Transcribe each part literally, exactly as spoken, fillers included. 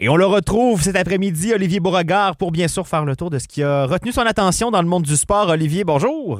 Et on le retrouve cet après-midi, Olivier Beauregard, pour bien sûr faire le tour de ce qui a retenu son attention dans le monde du sport. Olivier, bonjour.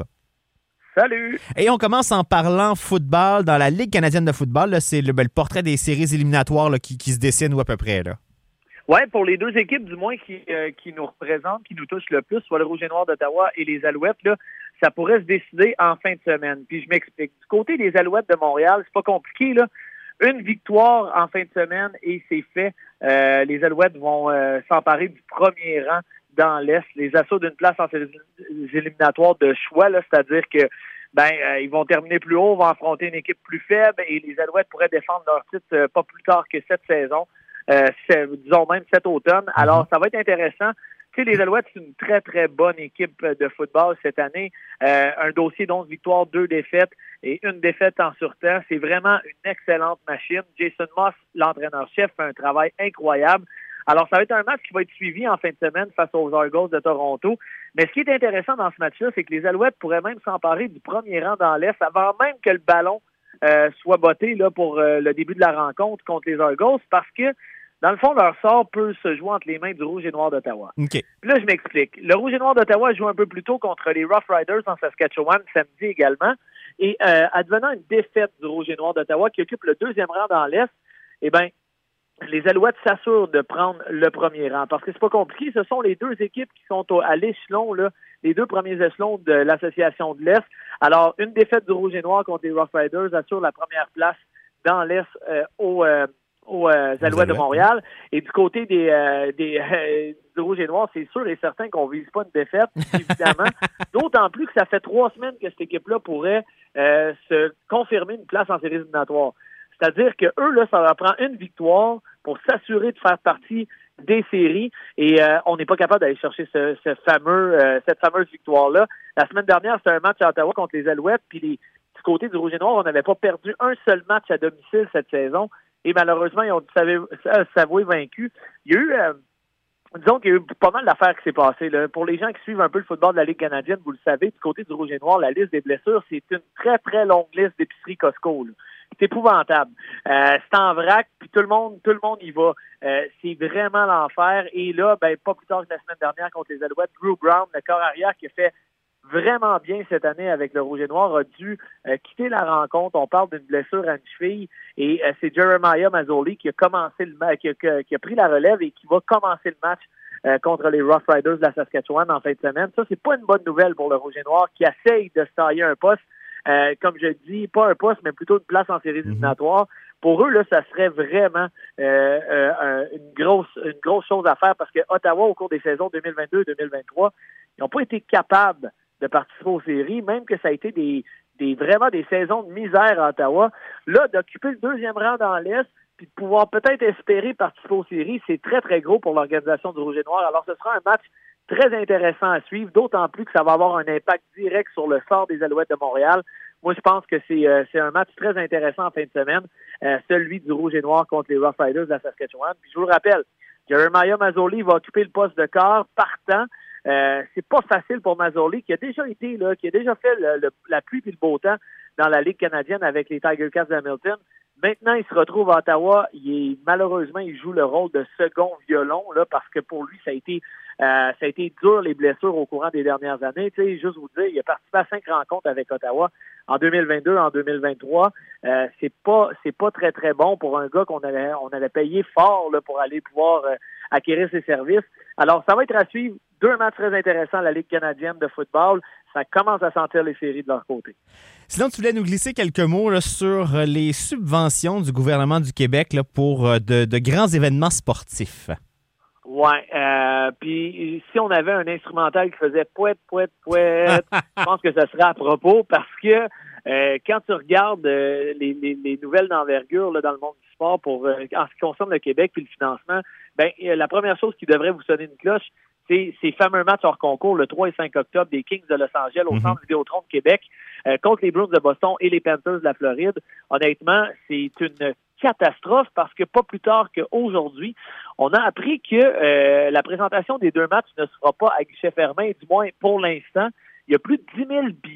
Salut! Et on commence en parlant football dans la Ligue canadienne de football. Là, c'est le, ben, le portrait des séries éliminatoires là, qui, qui se dessine ou à peu près. Là. Oui, pour les deux équipes du moins qui, euh, qui nous représentent, qui nous touchent le plus, soit le Rouge et Noir d'Ottawa et les Alouettes, là, ça pourrait se décider en fin de semaine. Puis je m'explique. Du côté des Alouettes de Montréal, c'est pas compliqué, là. Une victoire en fin de semaine et c'est fait. Euh, les Alouettes vont euh, s'emparer du premier rang dans l'Est. Les assauts d'une place en séries éliminatoires de choix, là, c'est-à-dire que ben euh, ils vont terminer plus haut, vont affronter une équipe plus faible et les Alouettes pourraient défendre leur titre euh, pas plus tard que cette saison. Euh, disons même cet automne. Alors, ça va être intéressant. Tu sais, les Alouettes, c'est une très, très bonne équipe de football cette année. Euh, un dossier d'onze victoires, deux défaites et une défaite en surtemps. C'est vraiment une excellente machine. Jason Moss, l'entraîneur-chef, fait un travail incroyable. Alors, ça va être un match qui va être suivi en fin de semaine face aux Argos de Toronto. Mais ce qui est intéressant dans ce match-là, c'est que les Alouettes pourraient même s'emparer du premier rang dans l'Est avant même que le ballon euh, soit botté là, pour euh, le début de la rencontre contre les Argos parce que dans le fond, leur sort peut se jouer entre les mains du Rouge et Noir d'Ottawa. Okay. Là, je m'explique. Le Rouge et Noir d'Ottawa joue un peu plus tôt contre les Rough Riders en Saskatchewan samedi également. Et euh, advenant une défaite du Rouge et Noir d'Ottawa qui occupe le deuxième rang dans l'Est, eh bien, les Alouettes s'assurent de prendre le premier rang. Parce que c'est pas compliqué, ce sont les deux équipes qui sont au, à l'échelon, là, les deux premiers échelons de l'Association de l'Est. Alors, une défaite du Rouge et Noir contre les Rough Riders assure la première place dans l'Est euh, au... Euh, aux euh, Alouettes de Montréal. Et du côté des, euh, des euh, du Rouge et Noir, c'est sûr et certain qu'on ne vise pas une défaite, évidemment. D'autant plus que ça fait trois semaines que cette équipe-là pourrait euh, se confirmer une place en séries éliminatoires. C'est-à-dire que eux, là, ça leur prend une victoire pour s'assurer de faire partie des séries et euh, on n'est pas capable d'aller chercher ce, ce fameux, euh, cette fameuse victoire-là. La semaine dernière, c'était un match à Ottawa contre les Alouettes, puis les, du côté du Rouge et Noir, on n'avait pas perdu un seul match à domicile cette saison. Et malheureusement, ils ont dû s'avouer vaincus. Il y a eu, euh, disons qu'il y a eu pas mal d'affaires qui s'est passées. Là. Pour les gens qui suivent un peu le football de la Ligue canadienne, vous le savez, du côté du Rouge et Noir, la liste des blessures, c'est une très, très longue liste d'épicerie Costco. Là. C'est épouvantable. Euh, c'est en vrac, puis tout le monde, tout le monde y va. Euh, c'est vraiment l'enfer. Et là, ben, pas plus tard que la semaine dernière contre les Alouettes, Drew Brown, le corps arrière qui a fait vraiment bien cette année avec le Rouge et Noir, a dû euh, quitter la rencontre. On parle d'une blessure à une cheville et euh, c'est Jeremiah Mazzoli qui a commencé le match, qui, qui, qui a pris la relève et qui va commencer le match euh, contre les Rough Riders de la Saskatchewan en fin de semaine. Ça, c'est pas une bonne nouvelle pour le Rouge et Noir qui essaye de se tailler un poste. Euh, comme je dis, pas un poste, mais plutôt une place en séries éliminatoires. Mm-hmm. Pour eux, là, ça serait vraiment euh, euh, une grosse une grosse chose à faire parce que Ottawa, au cours des saisons deux mille vingt-deux deux mille vingt-trois, ils n'ont pas été capables de participer aux séries, même que ça a été des, des vraiment des saisons de misère à Ottawa. Là, d'occuper le deuxième rang dans l'Est, puis de pouvoir peut-être espérer participer aux séries, c'est très, très gros pour l'organisation du Rouge et Noir. Alors, ce sera un match très intéressant à suivre, d'autant plus que ça va avoir un impact direct sur le sort des Alouettes de Montréal. Moi, je pense que c'est, euh, c'est un match très intéressant en fin de semaine, euh, celui du Rouge et Noir contre les Rough Riders de la Saskatchewan. Puis je vous le rappelle, Jeremiah Mazzoli va occuper le poste de quart partant. Euh, c'est pas facile pour Mazzoli, qui a déjà été là, qui a déjà fait le, le, la pluie et le beau temps dans la Ligue canadienne avec les Tiger Cats d'Hamilton. Maintenant, il se retrouve à Ottawa. Il est, malheureusement, il joue le rôle de second violon là, parce que pour lui, ça a été euh, ça a été dur les blessures au courant des dernières années. Tu sais, juste vous dire, il a participé à cinq rencontres avec Ottawa en deux mille vingt-deux, en deux mille vingt-trois. Euh, c'est pas c'est pas très très bon pour un gars qu'on avait on avait payé fort là, pour aller pouvoir euh, acquérir ses services. Alors, ça va être à suivre. Deux matchs très intéressants à la Ligue canadienne de football. Ça commence à sentir les séries de leur côté. Sinon, tu voulais nous glisser quelques mots là, sur les subventions du gouvernement du Québec là, pour de, de grands événements sportifs. Oui. Euh, puis, si on avait un instrumental qui faisait pouet, pouet, pouet, je pense que ça serait à propos parce que euh, quand tu regardes euh, les, les, les nouvelles d'envergure là, dans le monde du sport pour euh, en ce qui concerne le Québec et le financement, ben euh, la première chose qui devrait vous sonner une cloche, c'est ces fameux matchs hors concours le trois et cinq octobre des Kings de Los Angeles au mm-hmm. Centre Vidéotron de Québec euh, contre les Bruins de Boston et les Panthers de la Floride. Honnêtement, c'est une catastrophe parce que pas plus tard qu'aujourd'hui, on a appris que euh, la présentation des deux matchs ne se fera pas à guichet fermé, du moins pour l'instant. Il y a plus de dix mille billets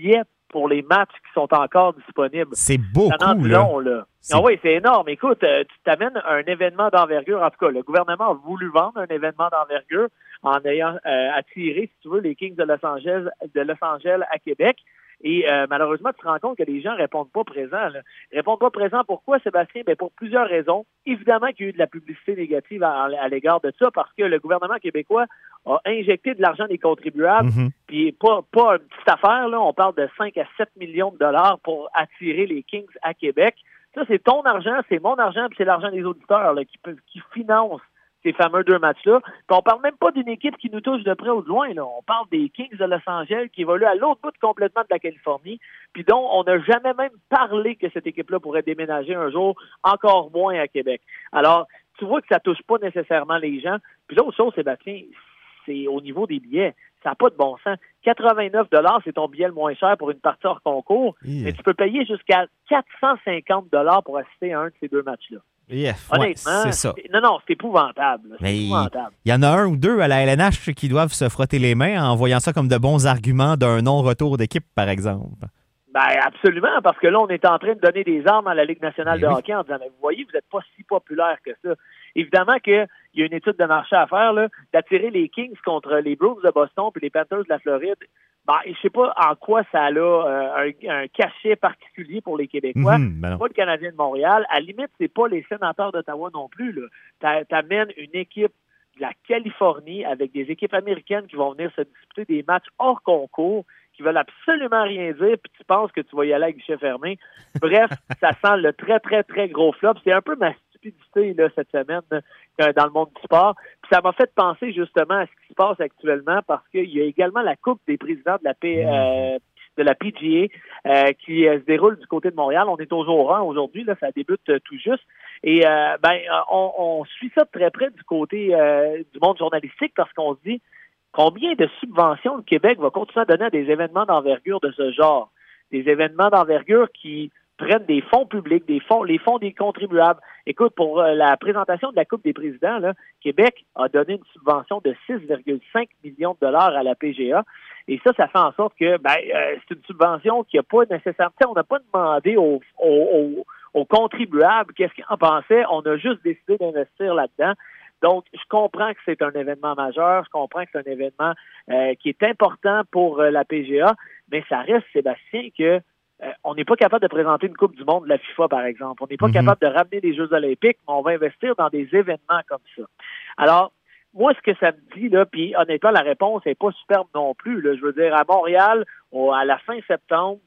pour les matchs qui sont encore disponibles. C'est beaucoup, ça en dit là. long, là. Ah oui, c'est énorme. Écoute, euh, tu t'amènes un événement d'envergure. En tout cas, le gouvernement a voulu vendre un événement d'envergure en ayant euh, attiré, si tu veux, les Kings de Los Angeles, de Los Angeles à Québec. Et euh, malheureusement, tu te rends compte que les gens répondent pas présents. Là. Répondent pas présents. Pourquoi, Sébastien? Ben, pour plusieurs raisons. Évidemment qu'il y a eu de la publicité négative à, à l'égard de ça parce que le gouvernement québécois a injecté de l'argent des contribuables. Mm-hmm. Puis pas, pas une petite affaire, là. On parle de cinq à sept millions de dollars pour attirer les Kings à Québec. Ça, c'est ton argent, c'est mon argent, puis c'est l'argent des auditeurs là, qui, peuvent, qui financent ces fameux deux matchs-là. Puis on parle même pas d'une équipe qui nous touche de près ou de loin. Là. On parle des Kings de Los Angeles qui évoluent à l'autre bout complètement de la Californie, puis dont on n'a jamais même parlé que cette équipe-là pourrait déménager un jour, encore moins à Québec. Alors, tu vois que ça touche pas nécessairement les gens. Puis l'autre chose, Sébastien, c'est au niveau des billets. Ça n'a pas de bon sens. quatre-vingt-neuf dollars, c'est ton billet le moins cher pour une partie hors concours, yeah. Mais tu peux payer jusqu'à quatre cent cinquante dollars pour assister à un de ces deux matchs-là. Yeah, honnêtement, ouais, c'est ça. C'est, non, non, c'est épouvantable. C'est Mais épouvantable. Il y en a un ou deux à la L N H qui doivent se frotter les mains en voyant ça comme de bons arguments d'un non-retour d'équipe, par exemple. Ben absolument, parce que là, on est en train de donner des armes à la Ligue nationale Mais de oui. hockey en disant, mais vous voyez, vous n'êtes pas si populaire que ça. Évidemment qu'il y a une étude de marché à faire, là, d'attirer les Kings contre les Bruins de Boston et les Panthers de la Floride. Ben, je sais pas en quoi ça a euh, un, un cachet particulier pour les Québécois. Mmh, ben pas le Canadien de Montréal. À la limite, c'est pas les Sénateurs d'Ottawa non plus. Là. T'amènes une équipe de la Californie avec des équipes américaines qui vont venir se disputer des matchs hors concours, qui veulent absolument rien dire, puis tu penses que tu vas y aller à guichet fermé. Bref, ça sent le très, très, très gros flop. C'est un peu ma stupidité là, cette semaine là, dans le monde du sport. Puis ça m'a fait penser justement à ce qui se passe actuellement parce qu'il y a également la Coupe des présidents de la P, euh, de la P G A euh, qui euh, se déroule du côté de Montréal. On est au jour un aujourd'hui, là, ça débute euh, tout juste. Et euh, ben, on, on suit ça de très près du côté euh, du monde journalistique parce qu'on se dit combien de subventions le Québec va continuer à donner à des événements d'envergure de ce genre? Des événements d'envergure qui prennent des fonds publics, des fonds, les fonds des contribuables. Écoute, pour euh, la présentation de la Coupe des présidents, là, Québec a donné une subvention de six virgule cinq millions de dollars à la P G A. Et ça, ça fait en sorte que ben, euh, c'est une subvention qui n'a pas nécessairement... On n'a pas demandé aux, aux, aux, aux contribuables qu'est-ce qu'ils en pensaient. On a juste décidé d'investir là-dedans. Donc, je comprends que c'est un événement majeur, je comprends que c'est un événement euh, qui est important pour euh, la P G A, mais ça reste, Sébastien, que euh, on n'est pas capable de présenter une Coupe du monde de la FIFA, par exemple. On n'est pas mm-hmm. capable de ramener des Jeux olympiques, mais on va investir dans des événements comme ça. Alors, moi, ce que ça me dit, là, puis honnêtement, la réponse n'est pas superbe non plus. Là. Je veux dire, à Montréal, au, à la fin septembre,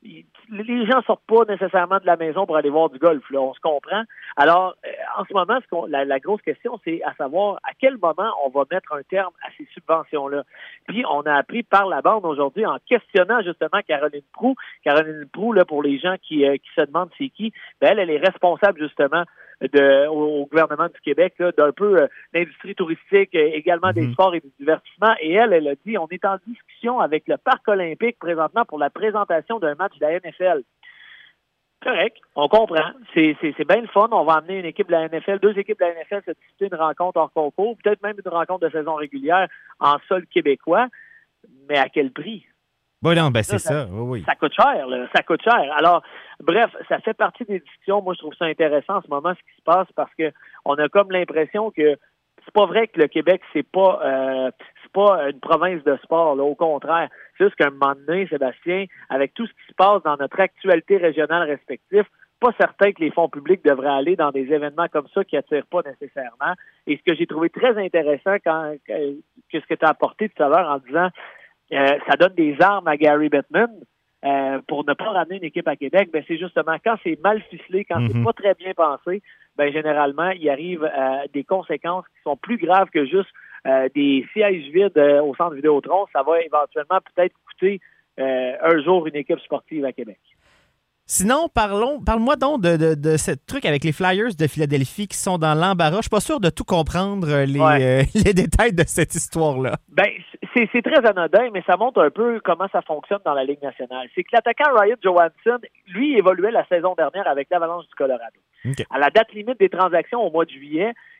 les gens sortent pas nécessairement de la maison pour aller voir du golf, là, on se comprend. Alors, euh, en ce moment, ce qu'on, la, la grosse question, c'est à savoir à quel moment on va mettre un terme à ces subventions-là. Puis, on a appris par la bande aujourd'hui, en questionnant justement Caroline Proulx. Caroline Proulx, là, pour les gens qui, euh, qui se demandent c'est qui, ben, elle, elle est responsable justement de, au, au gouvernement du Québec, là, d'un peu euh, l'industrie touristique, euh, également des mm-hmm. sports et du divertissement. Et elle, elle a dit, on est en discussion avec le Parc olympique présentement pour la présentation d'un match de la N F L. Correct, on comprend. C'est, c'est, c'est bien le fun. On va amener une équipe de la N F L, deux équipes de la N F L se disputer une rencontre hors concours, peut-être même une rencontre de saison régulière en sol québécois. Mais à quel prix? Oui, non, ben c'est ça. ça. Oui, oui. Ça coûte cher, là. Ça coûte cher. Alors, bref, ça fait partie des discussions. Moi, je trouve ça intéressant en ce moment, ce qui se passe, parce que on a comme l'impression que c'est pas vrai que le Québec, c'est pas euh, c'est pas une province de sport, là. Au contraire. C'est juste qu'à un moment donné, Sébastien, avec tout ce qui se passe dans notre actualité régionale respective, pas certain que les fonds publics devraient aller dans des événements comme ça qui attirent pas nécessairement. Et ce que j'ai trouvé très intéressant quand que, que ce que tu as apporté tout à l'heure en disant Euh, ça donne des armes à Gary Bettman euh, pour ne pas ramener une équipe à Québec. Ben c'est justement quand c'est mal ficelé, quand mm-hmm. c'est pas très bien pensé, ben généralement il arrive euh, des conséquences qui sont plus graves que juste euh, des sièges vides euh, au centre Vidéotron. Ça va éventuellement peut-être coûter euh, un jour une équipe sportive à Québec. Sinon, parlons, parle-moi donc de, de, de ce truc avec les Flyers de Philadelphie qui sont dans l'embarras. Je suis pas sûr de tout comprendre les, ouais. euh, les détails de cette histoire-là. Ben, c'est, c'est très anodin, mais ça montre un peu comment ça fonctionne dans la Ligue nationale. C'est que l'attaquant Ryan Johansson, lui, évoluait la saison dernière avec l'Avalanche du Colorado. Okay. À la date limite des transactions au mois de juillet,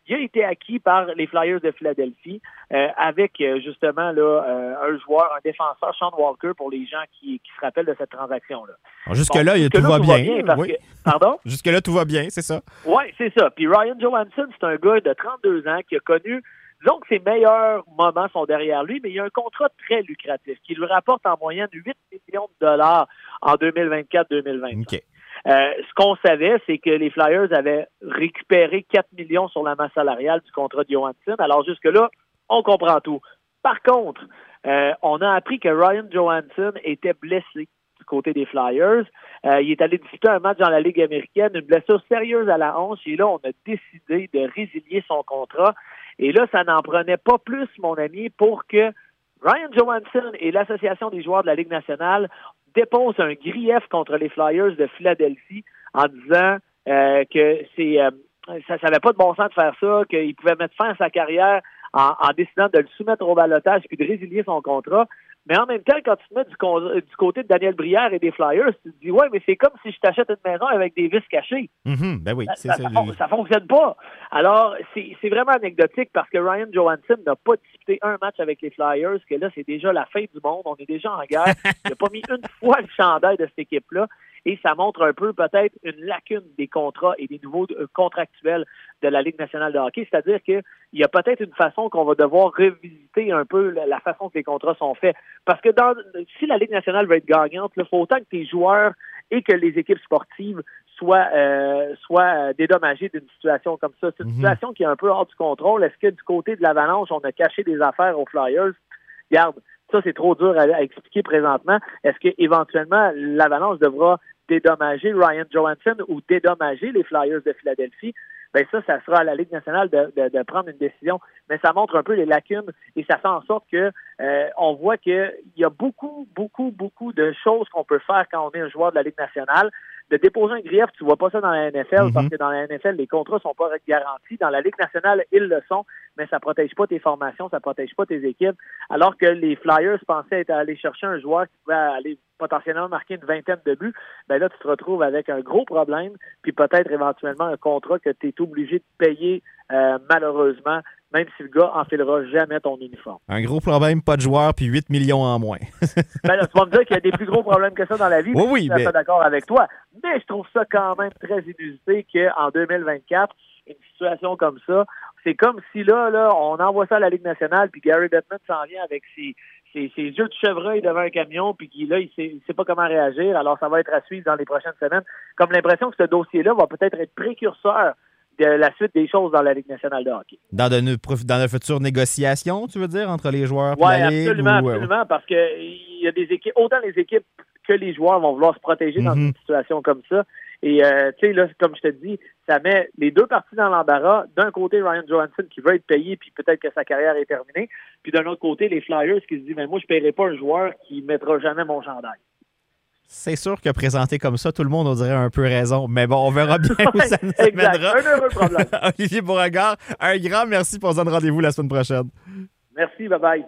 il a été acquis par les Flyers de Philadelphie euh, avec euh, justement là euh, un joueur, un défenseur, Sean Walker, pour les gens qui, qui se rappellent de cette transaction-là. Jusque-là, bon, jusque tout, va tout bien. va bien parce oui. que, pardon? Jusque-là, tout va bien, c'est ça. Oui, c'est ça. Puis Ryan Johansson, c'est un gars de trente-deux ans qui a connu, disons que ses meilleurs moments sont derrière lui, mais il a un contrat très lucratif qui lui rapporte en moyenne huit millions de dollars en deux mille vingt-quatre deux mille vingt-cinq. Okay. Euh, ce qu'on savait, c'est que les Flyers avaient récupéré quatre millions sur la masse salariale du contrat de Johansson. Alors jusque-là, on comprend tout. Par contre, euh, on a appris que Ryan Johansson était blessé du côté des Flyers. Euh, il est allé disputer un match dans la Ligue américaine, une blessure sérieuse à la hanche, et là, on a décidé de résilier son contrat. Et là, ça n'en prenait pas plus, mon ami, pour que Ryan Johansson et l'Association des joueurs de la Ligue nationale déposent un grief contre les Flyers de Philadelphie en disant euh, que c'est euh, ça n'avait pas de bon sens de faire ça, qu'il pouvait mettre fin à sa carrière en, en décidant de le soumettre au ballottage puis de résilier son contrat. Mais en même temps, quand tu te mets du, con- du côté de Daniel Brière et des Flyers, tu te dis, ouais, mais c'est comme si je t'achète une maison avec des vis cachées. Mm-hmm, ben oui, c'est ça, ça. Ça, ça, ça fonctionne pas. Alors, c'est, c'est vraiment anecdotique parce que Ryan Johansson n'a pas disputé un match avec les Flyers, que là, c'est déjà la fin du monde. On est déjà en guerre. Il n'a pas mis une fois le chandail de cette équipe-là. Et ça montre un peu peut-être une lacune des contrats et des nouveaux euh, contractuels de la Ligue nationale de hockey. C'est-à-dire qu'il y a peut-être une façon qu'on va devoir revisiter un peu la, la façon que les contrats sont faits. Parce que dans, si la Ligue nationale veut être gagnante, il faut autant que tes joueurs et que les équipes sportives soient, euh, soient dédommagées d'une situation comme ça. C'est une mm-hmm. situation qui est un peu hors du contrôle. Est-ce que du côté de l'Avalanche, on a caché des affaires aux Flyers? Regarde, ça, c'est trop dur à, à expliquer présentement. Est-ce qu'éventuellement, l'Avalanche devra dédommager Ryan Johansson ou dédommager les Flyers de Philadelphie? Ben ça, ça sera à la Ligue nationale de, de, de prendre une décision. Mais ça montre un peu les lacunes et ça fait en sorte que euh, on voit qu'il y a beaucoup, beaucoup, beaucoup de choses qu'on peut faire quand on est un joueur de la Ligue nationale. De déposer un grief, tu vois pas ça dans la N F L, mm-hmm. parce que dans la N F L, les contrats sont pas garantis. Dans la Ligue nationale, ils le sont, mais ça protège pas tes formations, ça protège pas tes équipes. Alors que les Flyers pensaient être allés chercher un joueur qui pouvait aller potentiellement marquer une vingtaine de buts, ben là, tu te retrouves avec un gros problème, puis peut-être éventuellement un contrat que tu es obligé de payer euh, malheureusement, même si le gars enfilera jamais ton uniforme. Un gros problème, pas de joueurs, puis huit millions en moins. Ben là, tu vas me dire qu'il y a des plus gros problèmes que ça dans la vie. Oui, oui, je suis mais... d'accord avec toi. Mais je trouve ça quand même très inusité qu'en deux mille vingt-quatre, une situation comme ça, c'est comme si là, là, on envoie ça à la Ligue nationale, puis Gary Bettman s'en vient avec ses, ses, ses yeux de chevreuil devant un camion, puis qui là, il sait, il sait pas comment réagir. Alors, ça va être à suivre dans les prochaines semaines. Comme l'impression que ce dossier-là va peut-être être précurseur de la suite des choses dans la Ligue nationale de hockey. Dans de, dans de futures négociations, tu veux dire, entre les joueurs et ouais, la Ligue? Absolument, ou... absolument, parce que il y a des équipes, autant les équipes que les joueurs vont vouloir se protéger dans mm-hmm. une situation comme ça. Et, euh, tu sais, là, comme je te dis, ça met les deux parties dans l'embarras. D'un côté, Ryan Johansson qui veut être payé, puis peut-être que sa carrière est terminée. Puis d'un autre côté, les Flyers qui se disent, mais moi, je ne paierai pas un joueur qui ne mettra jamais mon chandail. C'est sûr que présenté comme ça, tout le monde aurait un peu raison. Mais bon, on verra bien où ça nous exact. amènera. Un heureux problème. Olivier Beauregard, un grand merci pour se donner rendez-vous la semaine prochaine. Merci, bye-bye.